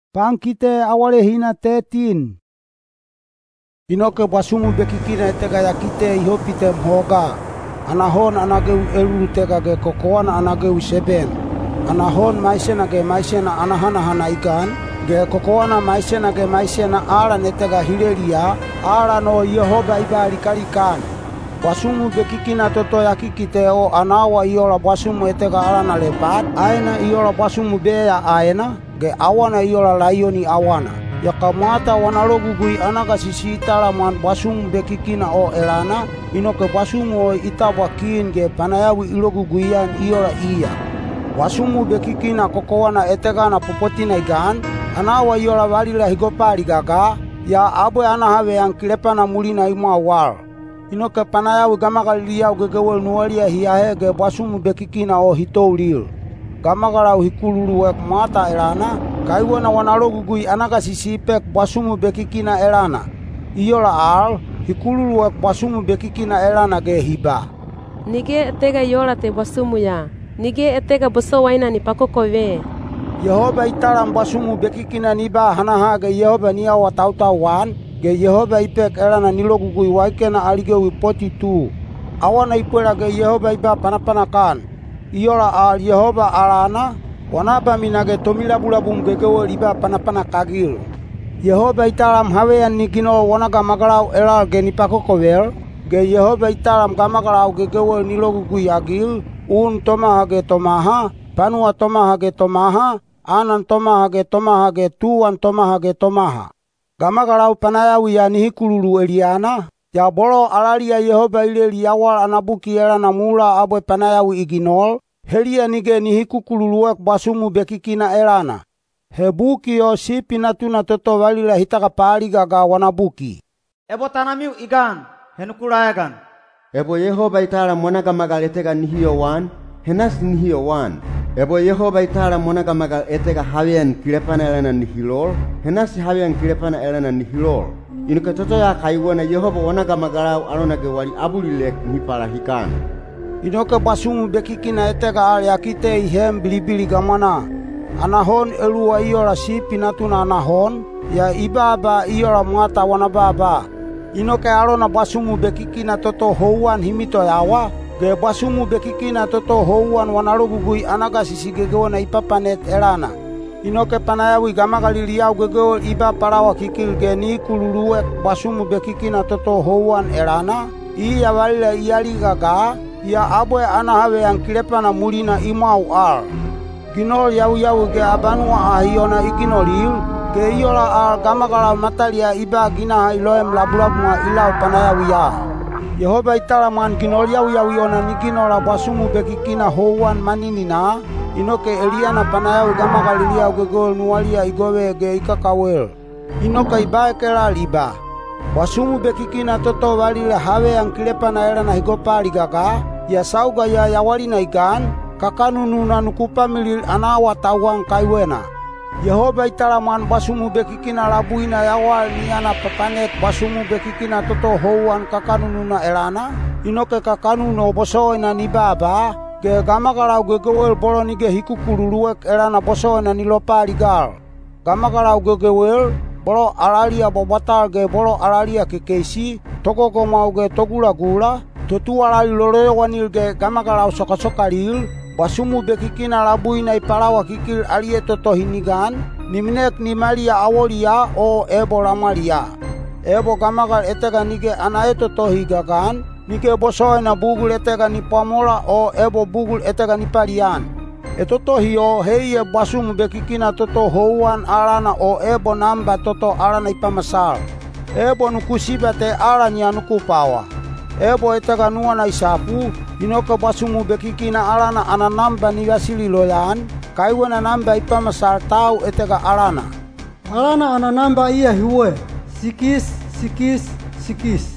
Pangkite awale hina 13. Inoke basumu bekikina etega yakite ihopite mhoga. Anahon anageu elulu tega ge kokoana anageu 7. Anahon maisena ge maisena anahana hana ikan. Ge kokoana maisena ge maisena ala netega hileria. Ala no Yehova ibali kalikan. Basumu bekikina toto yakikite o anawa iola basumu etega alana lepat. Aena iola basumu bea aena. Ge awana iola laioni awana. Yakamata wanalogugui anaga sisitala man basumu bekikina o elana. Inoke basumu o itawakin ge panayawi iloguguian iola iya. Basumu bekikina kokowana etegana popotina igan. Anawa iola valila higopali gaga. Ya abwe anahave yang kilepana mulina ima wal. Inoke panayawi gamagaliliau gegewel nualia hiahe ge basumu bekikina o hitoulil. Gamagalau hikululu ek mata elana. Kaiwana wanalogugui anaga sisipek basumu bekikina elana. Iola al, hikululu ek basumu bekikina elana ge hiba. Nige etega iola te basumu ya. Nige etega boso waina ni pakokove. Yehova italam basumu bekikina niba hanaha ge Yehova nia watautawan. Ge Yehova ipek elana nilogugui waikena aligewi 42. Awana ipuela ge Yehova iba panapanakan. Iola al Yehova alana. Wanaba minage tomilabulabum gegewe liba panapana kagil. Yehova italam hawean nigino wanaga magalau elal ge nipakokovel. Ge Yehova italam gamagalau gegewe nilogugui agil. Tomaha ge tomaha. Panua tomaha ge tomaha. Anan tomaha ge tomaha ge tuan tomaha ge tomaha. Gamagalau panayawi ya nihikululu eliana. Ya bolo alalia Yehova ileli awal anabuki elana mula abwe panayawi iginol. Helia nige nihikukululuek basumu bekikina elana. Hebuki o sipi natuna toto valila hitaka pali gaga wanabuki. Ebo tanamiu igan, henukulayagan. Ebo Yehova itala monaga magal etega nihio wan, henas nihio wan. Ebo Yehova itala monaga magal etega havian kilepana elana nihilol, henas havian kilepana elana nihilol. Inuka toto ya kaiwana Yehova wanaga magalau alonage wali abulilek nipala hikan. Inoke basumu bekikina etega al yakite ihem bilibili gamana. Anahon elua iola sipi natuna anahon. Ya ibaba iola muata wanababa. Inoke alona basumu bekikina toto houan himito yawa. Ge basumu bekikina toto houan wanalogugui anaga sisigegewona ipapanet elana. Inoke panayawi gamagaliliau gegewel iba parawa kikil ge ni kululuek basumu bekikina toto houan elana. Iya walila iyali gaga. Ya abwe anahave yang kilepana mulina imau al. Ginol yau ge abanua ahiona iginolil. Ge iola al gamagala matalia iba ginaha iloem labulabunga ilau panayawiya. Yehova italaman ginol yau iona niginola basumu bekikina houan maninina. Inoke eliana panayawi gamagalilia gegol nualia igowe ge ikakawel. Inoke ibaekela liba. Basumu bekikina toto walila have yang kilepana elana higopali gaga. Ya sauga ya yawalina igan. Kakanununa nukupa milil anawa tawang kaiwena. Yehova italaman basumu bekikina labuina yawal niana papanek basumu bekikina toto houan kakanununa elana. Inoke kakanuno bosoena nibaba. Ge gamagalau gegewel bolo nige hikukululuek elana bosoena nilopali gal. Gamagalau gegewel. Bolo alalia bobatal ge bolo alalia kekeisi. Togogo mau ge togula-gula. Totua lali loloyowanil ge gamagalau soka-sokalil. Basumu bekikina labuina ipalawa kikil alie toto hinigan. Niminek ni malia awolia o ebo lamalia. Ebo gamagal etega nige anaeto tohigagan. Nige bosoena bugul etega ni pamola o ebo bugul etega ni palian. Etoto hiyo heiye basumu bekikina toto houan alana o ebo namba toto alana ipamasal. Ebo nukusiba te alani anukupawa. Ebo etega nuana isapu. Inoke basumu bekikina alana ananamba nigasili loyan. Kaiwana namba ipamasal tau etega alana. Alana ananamba iya hiwe. Sikis.